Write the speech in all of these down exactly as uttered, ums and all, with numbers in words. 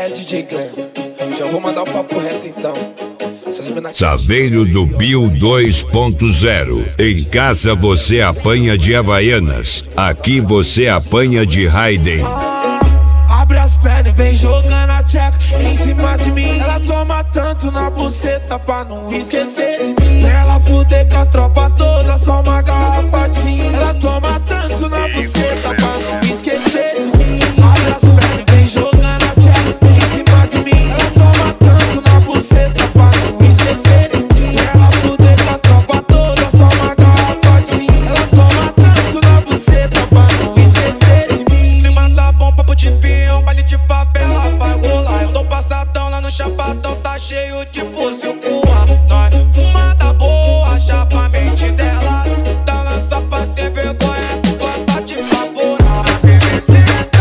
é D J Glenn. Já vou mandar o papo reto então. Chaveiro do Bill dois ponto zero. Em casa você apanha de Havaianas, aqui você apanha de Raiden. Ah, abre as pernas e vem jogando a tcheca em cima de mim. Ela toma tanto na buceta pra não esquecer de mim. Pra ela fuder com a tropa toda, só uma garrafa de gin. Ela toma tanto na buceta pra não esquecer de mim. Abre as pernas e vem jogando a tcheca em cima de mim. Ela toma tanto na buceta pra não esquecer de mim. Pra ela fuder com a tropa toda, só uma garrafa de gin. Ela toma tanto na buceta pra não esquecer de mim. Se me manda bom papo de peão, baile de favela vai rolar. Eu tô passadão lá no Chapadão, tá cheio de fuzil pro ar. Nós fumada boa, chapa a mente delas. Dá lança pra ser vergonha, gosta de favorar. A B B senta,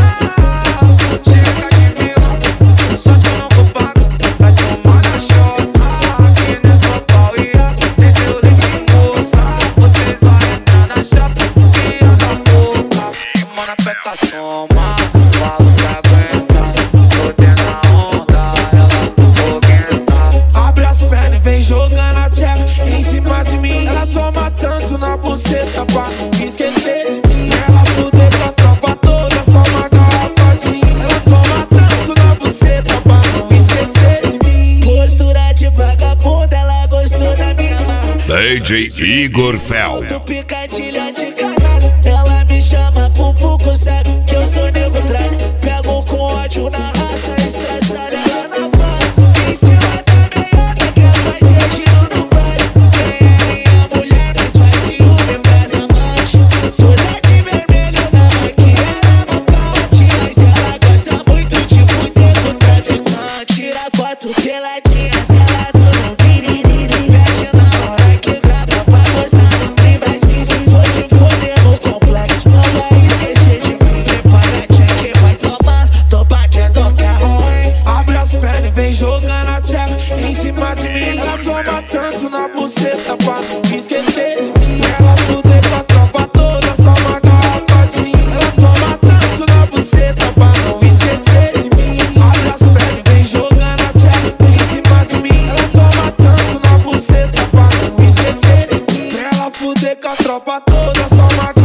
chega de vilão, só que eu não vou pagar. Vai tomar na chota, aqui nessa pauia. Tem seu leite moça, vocês vão entrar na chapa, espia da boca. Mano, aperta a soma, falo pra aguentar. Fodendo a onda, ela foguenta. Abre as pernas e vem jogando a tcheca em cima de mim. Ela toma tanto na buceta pra não esquecer de mim. Ela fuder com a tropa toda, só uma garrafa de gin. Ela toma tanto na buceta pra não esquecer de mim. Postura de vagabunda, ela gostou da minha marra. D J Igor Fel. Do picadilha de canalha, ela me chama pro buco, sabe que eu sou nego tralha. Pego com ódio na raça, estressada ela na vara. Em cima da meiota, quer fazer giro no baile. Quem é minha mulher, mas faz ciúme pras amantes. Toda de vermelho na maquiagem, ela bate. Mas ela gosta muito de fuder com o traficante. Tira foto peladinha dela no piriri. Pede na hora que grava pra postar no privacy. Vou te foder no complexo, não vai esquecer de mim. Prepara a check, vai tomar, tô batendo que é ruim. Abre as pernas e vem jogando a tcheca em cima de mim. Ela toma tanto na buceta pra não esquecer de mim. Pra ela fuder com a tropa toda, só uma garrafa de gin. Ela toma tanto na buceta pra não esquecer de mim. Abre as pernas e vem jogando a tcheca em cima de mim. Ela toma tanto na buceta pra não esquecer de mim. Pra ela fuder com a tropa toda, só uma